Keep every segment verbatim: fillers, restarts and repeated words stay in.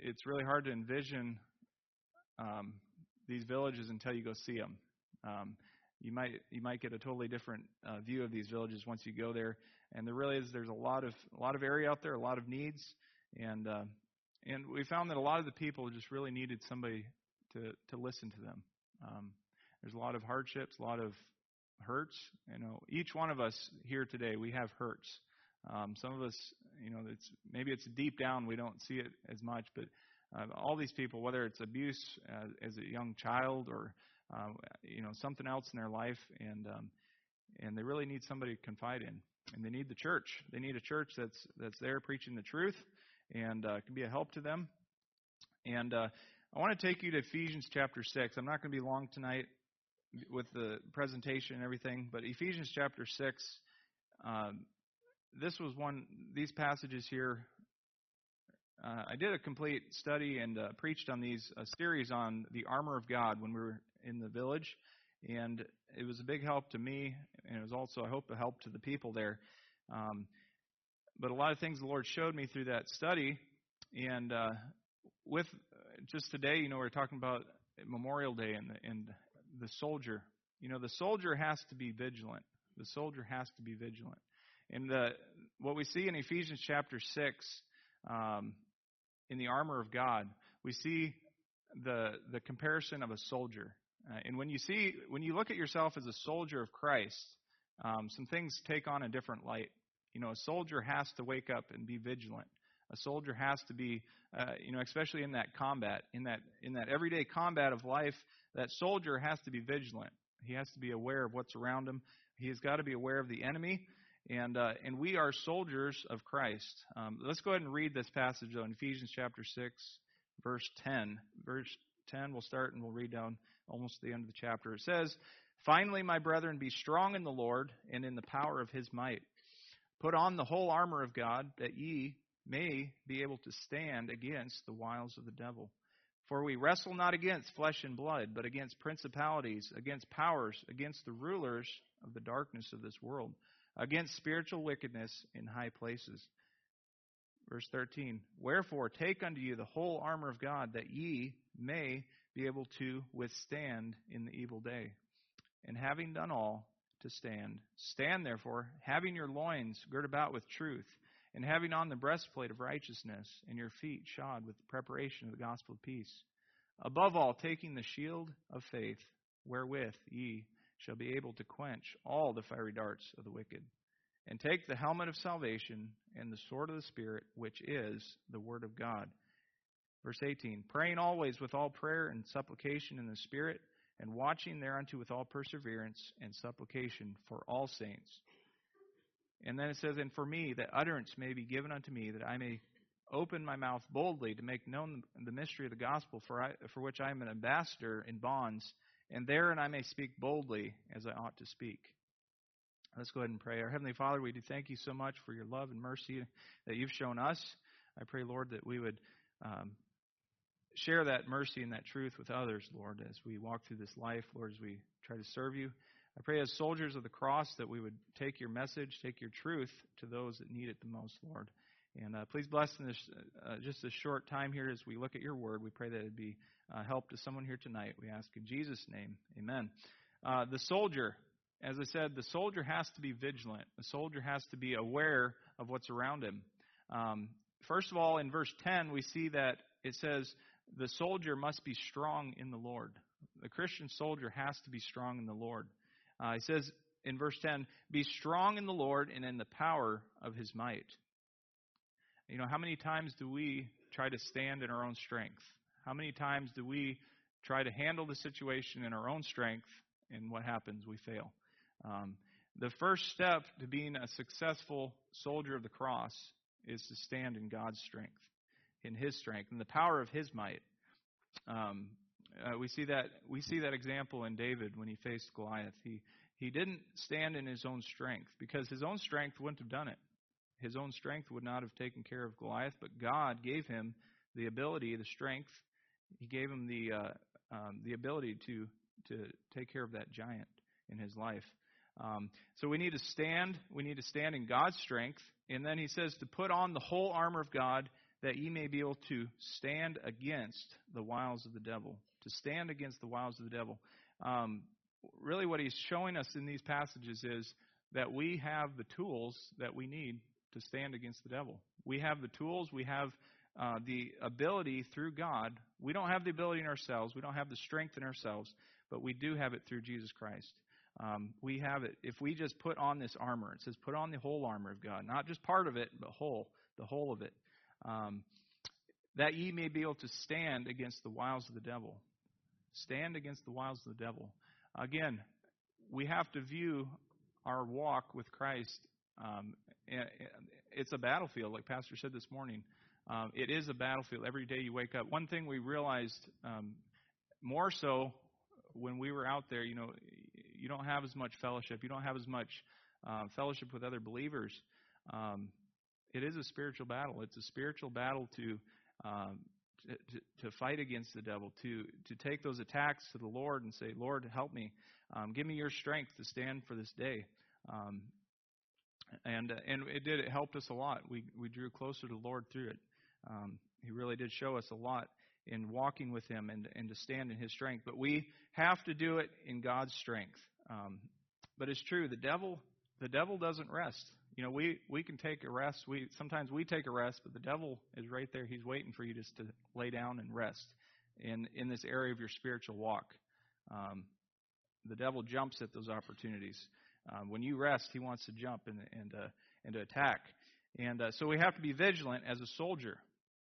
it's really hard to envision um, these villages until you go see them. Um, you might you might get a totally different uh, view of these villages once you go there. And there really is there's a lot of a lot of area out there, a lot of needs, and uh, and we found that a lot of the people just really needed somebody to to listen to them. Um, there's a lot of hardships, a lot of hurts. You know, each one of us here today, we have hurts. Um, some of us, you know, it's maybe it's deep down, we don't see it as much, but uh, all these people, whether it's abuse as, as a young child or uh, you know something else in their life, and um, and they really need somebody to confide in, and they need the church. They need a church that's that's there preaching the truth and uh, can be a help to them. And uh, I want to take you to Ephesians chapter six. I'm not going to be long tonight with the presentation and everything, but Ephesians chapter six. Um, this was one. These passages here. Uh, I did a complete study and uh, preached on these a series on the armor of God when we were in the village, and it was a big help to me, and it was also, I hope, a help to the people there. Um, but a lot of things the Lord showed me through that study, and uh, with just today, you know, we're talking about Memorial Day and the, and the soldier. You know, the soldier has to be vigilant. The soldier has to be vigilant. And the, what we see in Ephesians chapter six, um, in the armor of God, we see the the comparison of a soldier. Uh, and when you see, when you look at yourself as a soldier of Christ, um, some things take on a different light. You know, a soldier has to wake up and be vigilant. A soldier has to be, uh, you know, especially in that combat, in that in that everyday combat of life, that soldier has to be vigilant. He has to be aware of what's around him. He has got to be aware of the enemy. And uh, and we are soldiers of Christ. Um, let's go ahead and read this passage though, in Ephesians chapter six, verse ten. Verse ten, we'll start and we'll read down almost to the end of the chapter. It says, "Finally, my brethren, be strong in the Lord and in the power of his might. Put on the whole armor of God, that ye may be able to stand against the wiles of the devil. For we wrestle not against flesh and blood, but against principalities, against powers, against the rulers of the darkness of this world, against spiritual wickedness in high places." Verse thirteen, "Wherefore take unto you the whole armor of God, that ye may be able to withstand in the evil day. And having done all, to stand. Stand therefore, having your loins girt about with truth, and having on the breastplate of righteousness, and your feet shod with the preparation of the gospel of peace. Above all, taking the shield of faith, wherewith ye shall be able to quench all the fiery darts of the wicked. And take the helmet of salvation and the sword of the Spirit, which is the word of God." Verse eighteen, "Praying always with all prayer and supplication in the Spirit, and watching thereunto with all perseverance and supplication for all saints." And then it says, "And for me, that utterance may be given unto me, that I may open my mouth boldly to make known the mystery of the gospel, for I, for which I am an ambassador in bonds, and therein I may speak boldly as I ought to speak." Let's go ahead and pray. Our Heavenly Father, we do thank you so much for your love and mercy that you've shown us. I pray, Lord, that we would um, share that mercy and that truth with others, Lord, as we walk through this life, Lord, as we try to serve you. I pray as soldiers of the cross that we would take your message, take your truth to those that need it the most, Lord. And uh, please bless in this uh, just this short time here as we look at your word. We pray that it would be uh, help to someone here tonight. We ask in Jesus' name, amen. Uh, the soldier, as I said, the soldier has to be vigilant. The soldier has to be aware of what's around him. Um, first of all, in verse ten, we see that it says the soldier must be strong in the Lord. The Christian soldier has to be strong in the Lord. Uh, it says in verse ten, "Be strong in the Lord and in the power of his might." You know, how many times do we try to stand in our own strength? How many times do we try to handle the situation in our own strength, and what happens? We fail. Um, the first step to being a successful soldier of the cross is to stand in God's strength, in his strength, in the power of his might. Um, uh, we see that we see that example in David when he faced Goliath. He he didn't stand in his own strength, because his own strength wouldn't have done it. His own strength would not have taken care of Goliath, but God gave him the ability, the strength. He gave him the uh, um, the ability to to take care of that giant in his life. Um, so we need to stand. We need to stand in God's strength. And then he says to put on the whole armor of God, that ye may be able to stand against the wiles of the devil. To stand against the wiles of the devil. Um, really what he's showing us in these passages is that we have the tools that we need to stand against the devil. We have the tools, we have uh, the ability through God. We don't have the ability in ourselves, we don't have the strength in ourselves, but we do have it through Jesus Christ. Um, we have it. If we just put on this armor, it says put on the whole armor of God, not just part of it, but whole, the whole of it, um, that ye may be able to stand against the wiles of the devil. Stand against the wiles of the devil. Again, we have to view our walk with Christ. Um, it's a battlefield, like Pastor said this morning. Um, it is a battlefield. Every day you wake up. One thing we realized um, more so when we were out there, you know, you don't have as much fellowship. You don't have as much uh, fellowship with other believers. Um, it is a spiritual battle. It's a spiritual battle to, um, to to fight against the devil, to to take those attacks to the Lord and say, Lord, help me. Um, give me your strength to stand for this day. Um, and uh, and it did. It helped us a lot. We we drew closer to the Lord through it. Um, he really did show us a lot in walking with Him and, and to stand in His strength. But we have to do it in God's strength. Um, but it's true, the devil the devil doesn't rest. You know, we, we can take a rest. We sometimes we take a rest, but the devil is right there. He's waiting for you just to lay down and rest in, in this area of your spiritual walk. Um, the devil jumps at those opportunities. Um, when you rest, he wants to jump and and, uh, and to attack. And uh, so we have to be vigilant as a soldier.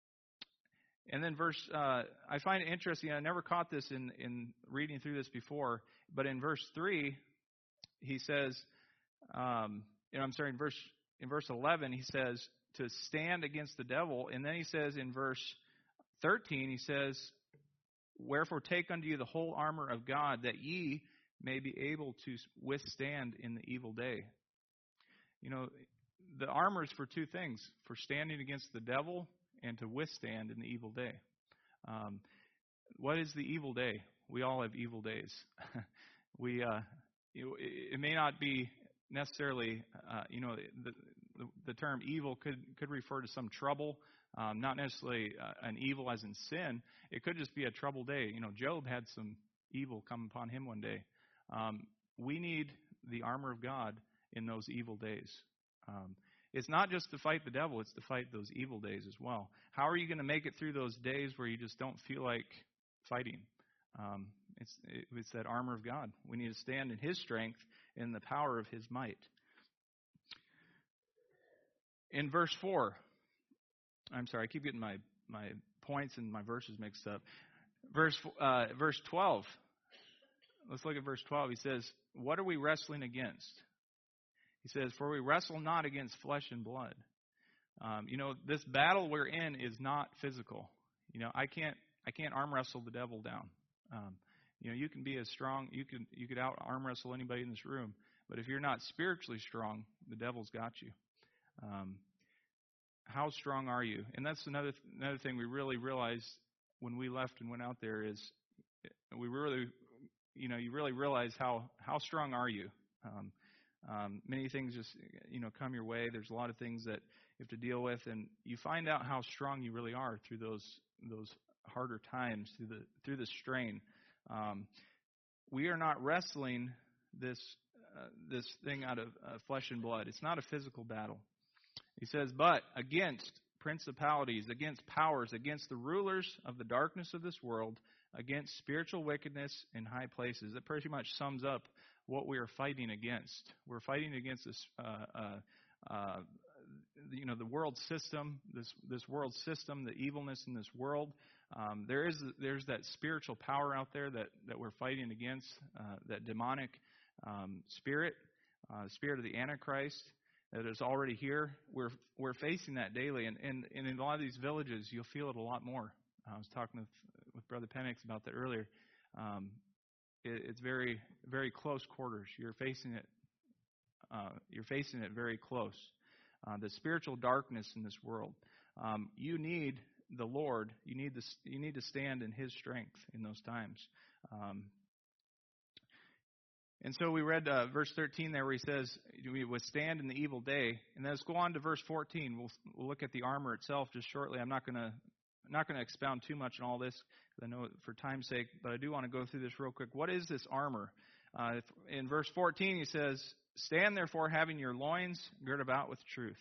And then verse, uh, I find it interesting. I never caught this in, in reading through this before, but in verse three, he says, um, you know, I'm sorry, in verse in verse eleven, he says to stand against the devil, and then he says in verse thirteen, he says, wherefore take unto you the whole armor of God, that ye may be able to withstand in the evil day. You know, the armor is for two things: for standing against the devil, and to withstand in the evil day. Um, what is the evil day? We all have evil days. we, uh, you, it may not be necessarily, uh, you know, the, the, the term evil could could refer to some trouble, um, not necessarily uh, an evil as in sin. It could just be a troubled day. You know, Job had some evil come upon him one day. Um, we need the armor of God in those evil days. Um, It's not just to fight the devil, it's to fight those evil days as well. How are you going to make it through those days where you just don't feel like fighting? Um, it's, it's that armor of God. We need to stand in His strength, in the power of His might. In verse four, I'm sorry, I keep getting my, my points and my verses mixed up. Verse uh, verse twelve, let's look at verse twelve. He says, what are we wrestling against? He says, for we wrestle not against flesh and blood. Um, you know, this battle we're in is not physical. You know, I can't I can't arm wrestle the devil down. Um, you know, you can be as strong, you can you could out arm wrestle anybody in this room, but if you're not spiritually strong, the devil's got you. Um, how strong are you? And that's another another thing we really realized when we left and went out there is we really, you know, you really realize how how strong are you. Um, Um, many things just, you know, come your way. There's a lot of things that you have to deal with, and you find out how strong you really are through those those harder times, through the through the strain. Um, we are not wrestling this uh, this thing out of uh, flesh and blood. It's not a physical battle. He says, but against principalities, against powers, against the rulers of the darkness of this world, against spiritual wickedness in high places. That pretty much sums up what we are fighting against. We're fighting against this, uh, uh, uh, you know, the world system, this this world system, the evilness in this world. Um, there is there's that spiritual power out there that, that we're fighting against, uh, that demonic um, spirit, uh, spirit of the Antichrist that is already here. We're we're facing that daily, and, and, and in a lot of these villages, you'll feel it a lot more. I was talking with with Brother Penix about that earlier. Um, it, it's very very close quarters. You're facing it. Uh, you're facing it very close. Uh, the spiritual darkness in this world. Um, you need the Lord. You need this. You need to stand in His strength in those times. Um, And so we read uh, verse thirteen there where he says, we withstand in the evil day. And then let's go on to verse fourteen. We'll, we'll look at the armor itself just shortly. I'm not going to not going to expound too much on all this, because I know for time's sake, but I do want to go through this real quick. What is this armor? Uh, in verse fourteen, he says, stand therefore having your loins girt about with truth.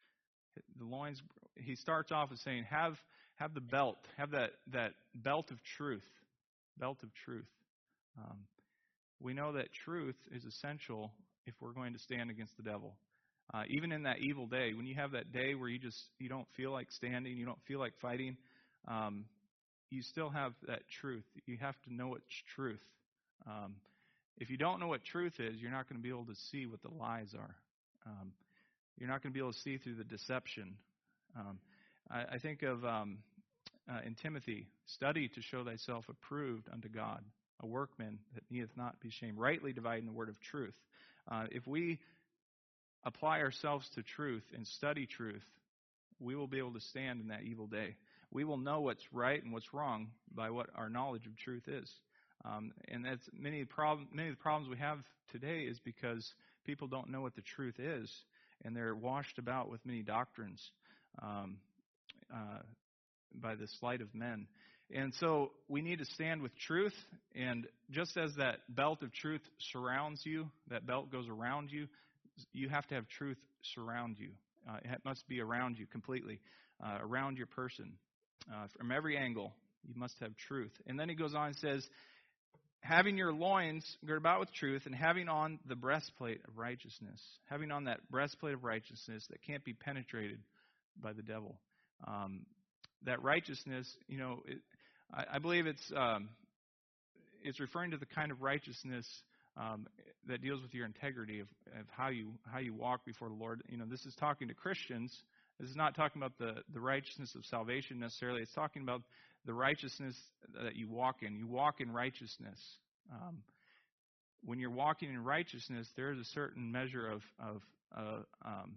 The loins, he starts off with saying, have have the belt, have that, that belt of truth, belt of truth. Um, we know that truth is essential if we're going to stand against the devil. Uh, even in that evil day, when you have that day where you just you don't feel like standing, you don't feel like fighting, um, you still have that truth. You have to know it's truth. Um, if you don't know what truth is, you're not going to be able to see what the lies are. Um, you're not going to be able to see through the deception. Um, I, I think of um, uh, in Timothy, study to show thyself approved unto God, a workman that needeth not be ashamed, rightly dividing the word of truth. Uh, if we apply ourselves to truth and study truth, we will be able to stand in that evil day. We will know what's right and what's wrong by what our knowledge of truth is. Um, and that's many problem, many of the problems we have today is because people don't know what the truth is, and they're washed about with many doctrines um, uh, by the sleight of men. And so we need to stand with truth, and just as that belt of truth surrounds you, that belt goes around you, you have to have truth surround you. Uh, it must be around you completely, uh, around your person. Uh, from every angle, you must have truth. And then he goes on and says, having your loins girt about with truth, and having on the breastplate of righteousness. Having on that breastplate of righteousness that can't be penetrated by the devil. Um, that righteousness, you know, it, I, I believe it's um, it's referring to the kind of righteousness um, that deals with your integrity of, of how you how you walk before the Lord. You know, this is talking to Christians. This is not talking about the, the righteousness of salvation necessarily. It's talking about the righteousness that you walk in. You walk in righteousness. Um, when you're walking in righteousness, there is a certain measure of of uh, um,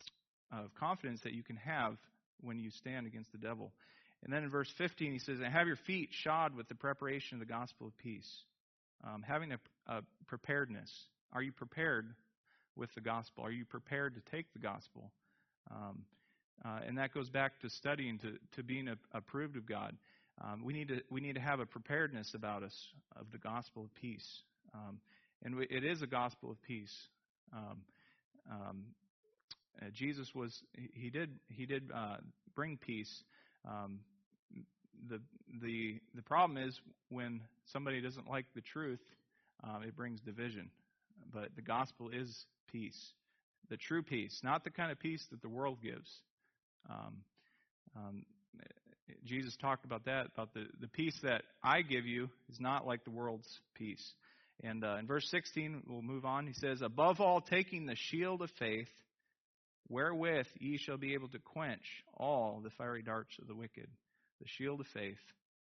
of confidence that you can have when you stand against the devil. And then in verse fifteen, he says, and have your feet shod with the preparation of the gospel of peace. Um, having a, a preparedness. Are you prepared with the gospel? Are you prepared to take the gospel? Um, uh, and that goes back to studying, to, to being a, approved of God. Um, we need to we need to have a preparedness about us of the gospel of peace. Um, and we, it is a gospel of peace. Um, um, uh, Jesus was he did he did uh, bring peace. Um, the the the problem is when somebody doesn't like the truth, um, it brings division. But the gospel is peace, the true peace, not the kind of peace that the world gives. Um, um, Jesus talked about that, about the, the peace that I give you is not like the world's peace. And uh, in verse sixteen, we'll move on. He says, above all, taking the shield of faith, wherewith ye shall be able to quench all the fiery darts of the wicked. The shield of faith.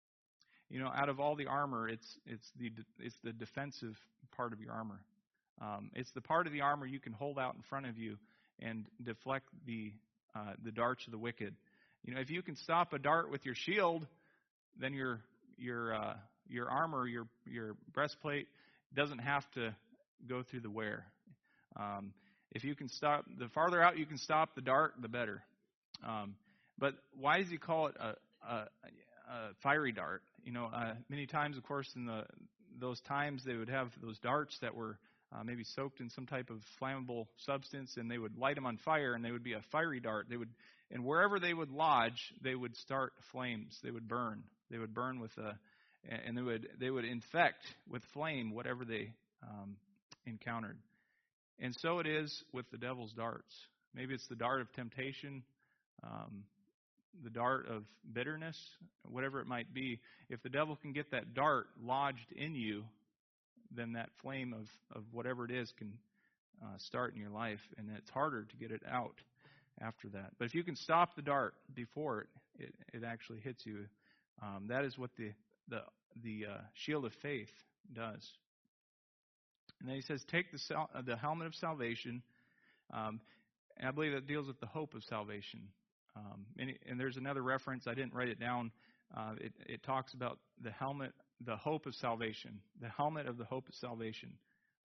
You know, out of all the armor, it's it's the it's the defensive part of your armor. Um, it's the part of the armor you can hold out in front of you and deflect the uh, the darts of the wicked. You know, if you can stop a dart with your shield, then your your uh, your armor, your your breastplate doesn't have to go through the wear. Um, if you can stop, the farther out you can stop the dart, the better. Um, but why does he call it a, a, a fiery dart? You know, uh, many times, of course, in the those times they would have those darts that were uh, maybe soaked in some type of flammable substance, and they would light them on fire, and they would be a fiery dart. They would, and wherever they would lodge, they would start flames. They would burn. They would burn with a, and they would they would infect with flame whatever they um, encountered. And so it is with the devil's darts. Maybe it's the dart of temptation, um, the dart of bitterness, whatever it might be. If the devil can get that dart lodged in you, then that flame of, of whatever it is can uh, start in your life, and it's harder to get it out after that. But if you can stop the dart before it, it, it actually hits you, um, that is what the the the uh, shield of faith does. And then he says, take the sal- the helmet of salvation, um, and I believe that deals with the hope of salvation. Um, and, it, and there's another reference, I didn't write it down, uh, it, it talks about the helmet, the hope of salvation, the helmet of the hope of salvation.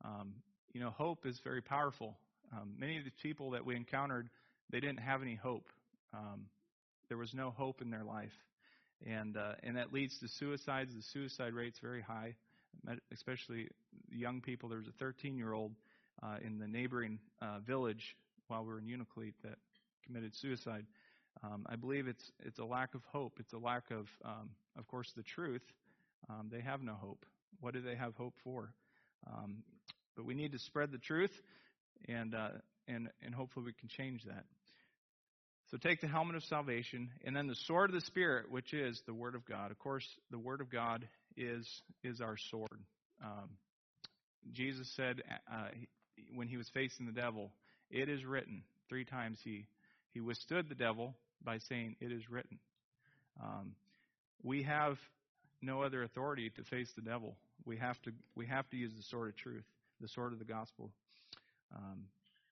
Um, you know, hope is very powerful. Um, many of the people that we encountered, they didn't have any hope. Um, there was no hope in their life. And uh, and that leads to suicides. The suicide rate's very high, especially young people. There was a thirteen-year-old uh, in the neighboring uh, village while we were in Unalakleet that committed suicide. Um, I believe it's it's a lack of hope. It's a lack of, um, of course, the truth. Um, they have no hope. What do they have hope for? Um, but we need to spread the truth, and uh, and and hopefully we can change that. So take the helmet of salvation, and then the sword of the Spirit, which is the Word of God. Of course, the Word of God is is our sword. Um, Jesus said uh, when he was facing the devil, "It is written." Three times he he withstood the devil by saying, "It is written." Um, we have no other authority to face the devil. We have to we have to use the sword of truth, the sword of the gospel. Um,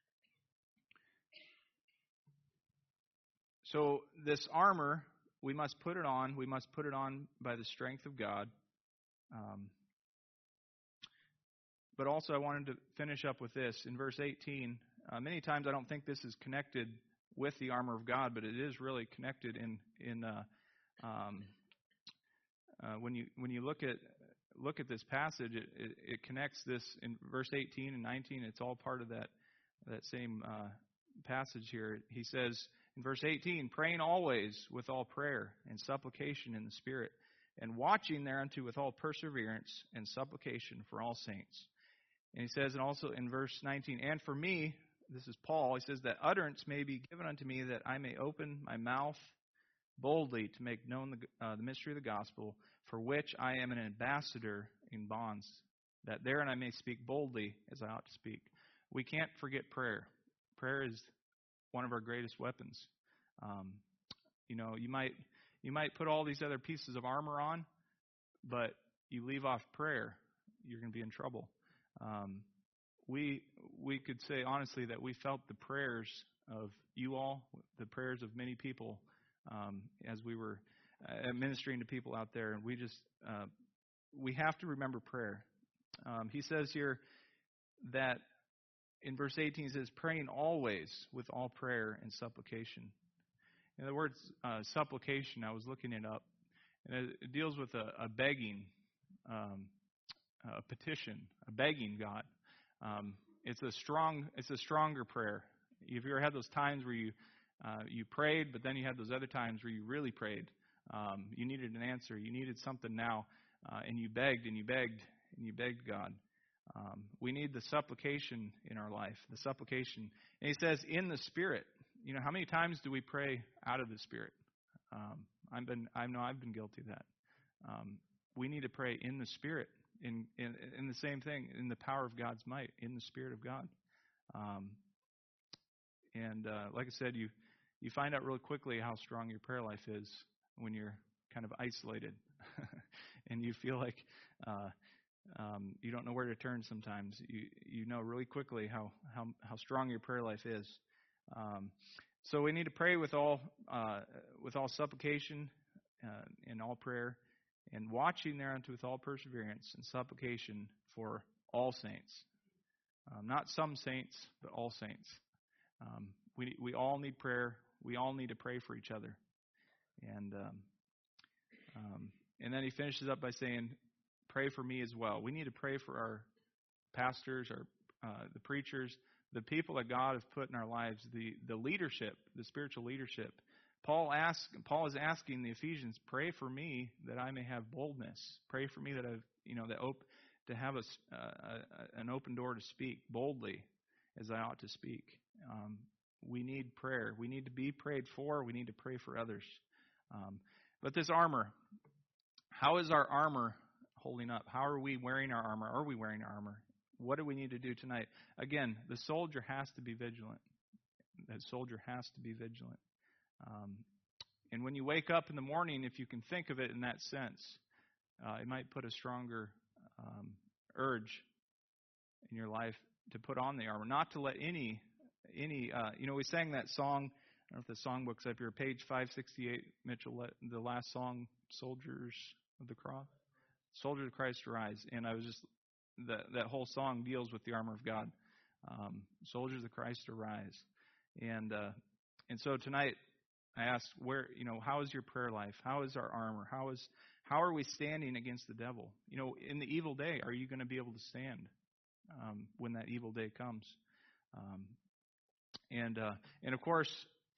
So this armor, we must put it on. We must put it on by the strength of God. Um, but also I wanted to finish up with this. In verse eighteen, uh, many times I don't think this is connected with the armor of God, but it is really connected in in uh, um, uh, when you when you look at look at this passage, it, it, it connects this in verse eighteen and nineteen. It's all part of that that same uh, passage here. He says, in verse eighteen, praying always with all prayer and supplication in the Spirit, and watching thereunto with all perseverance and supplication for all saints. And he says, and also in verse nineteen, and for me, this is Paul, he says, that utterance may be given unto me, that I may open my mouth boldly to make known the, uh, the mystery of the gospel, for which I am an ambassador in bonds, that therein I may speak boldly as I ought to speak. We can't forget prayer. Prayer is one of our greatest weapons. Um, you know, you might you might put all these other pieces of armor on, but you leave off prayer, you're going to be in trouble. Um, we we could say honestly that we felt the prayers of you all, the prayers of many people, um, as we were uh, ministering to people out there, and we just uh, we have to remember prayer. Um, he says here that. In verse eighteen, it says, praying always with all prayer and supplication. In the word uh, supplication, I was looking it up, and it, it deals with a, a begging, um, a petition, a begging God. Um, it's a strong, it's a stronger prayer. If you ever had those times where you uh, you prayed, but then you had those other times where you really prayed, um, you needed an answer, you needed something now, uh, and you begged and you begged and you begged God. Um, we need the supplication in our life, the supplication. And he says, in the Spirit. You know, how many times do we pray out of the Spirit? Um, I've been, I know I've been guilty of that. Um, we need to pray in the Spirit, in, in in the same thing, in the power of God's might, in the Spirit of God. Um, and uh, like I said, you you find out really quickly how strong your prayer life is when you're kind of isolated, and you feel like. Uh, Um, you don't know where to turn sometimes. You you know really quickly how how, how strong your prayer life is. Um, so we need to pray with all uh, with all supplication uh, and all prayer, and watching thereunto with all perseverance and supplication for all saints. Um, not some saints, but all saints. Um, we we all need prayer. We all need to pray for each other. And um, um, and then he finishes up by saying, pray for me as well. We need to pray for our pastors, our uh, the preachers, the people that God has put in our lives, the the leadership, the spiritual leadership. Paul asks, Paul is asking the Ephesians, pray for me that I may have boldness. Pray for me that I've you know that op- to have a, uh, an open door to speak boldly as I ought to speak. Um, we need prayer. We need to be prayed for. We need to pray for others. Um, but this armor, how is our armor holding up? How are we wearing our armor? Are we wearing our armor? What do we need to do tonight? Again, the soldier has to be vigilant. That soldier has to be vigilant. Um, and when you wake up in the morning, if you can think of it in that sense, uh, it might put a stronger um, urge in your life to put on the armor, not to let any, any. Uh, you know, we sang that song. I don't know if the songbook's up here, page five sixty-eight, Mitchell, the last song, Soldiers of the Cross. Soldiers of Christ Arise. And I was just, that that whole song deals with the armor of God. Um, soldiers of Christ, arise. And uh, and so tonight, I asked, where, you know, how is your prayer life? How is our armor? How is how are we standing against the devil? You know, in the evil day, are you going to be able to stand um, when that evil day comes? Um, and uh, and of course,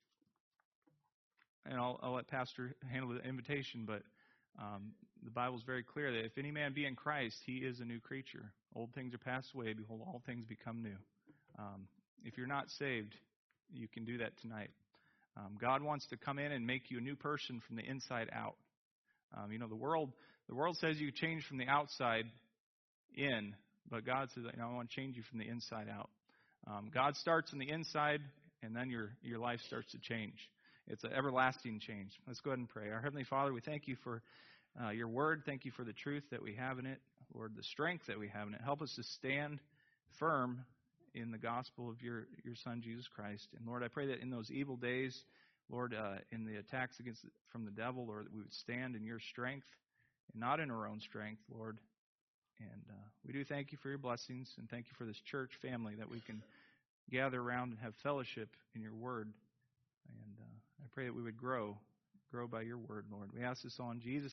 and I'll, I'll let Pastor handle the invitation, but um, the Bible is very clear that if any man be in Christ, he is a new creature. Old things are passed away; behold, all things become new. Um, if you're not saved, you can do that tonight. Um, God wants to come in and make you a new person from the inside out. Um, you know, the world the world says you change from the outside in, but God says, you know, I want to change you from the inside out. Um, God starts on the inside, and then your your life starts to change. It's an everlasting change. Let's go ahead and pray. Our Heavenly Father, we thank you for uh, your word. Thank you for the truth that we have in it, Lord, the strength that we have in it. Help us to stand firm in the gospel of your, your Son, Jesus Christ. And Lord, I pray that in those evil days, Lord, uh, in the attacks against from the devil, Lord, that we would stand in your strength and not in our own strength, Lord. And uh, we do thank you for your blessings, and thank you for this church family that we can gather around and have fellowship in your word. And uh, I pray that we would grow, grow by your word, Lord. We ask this all in Jesus'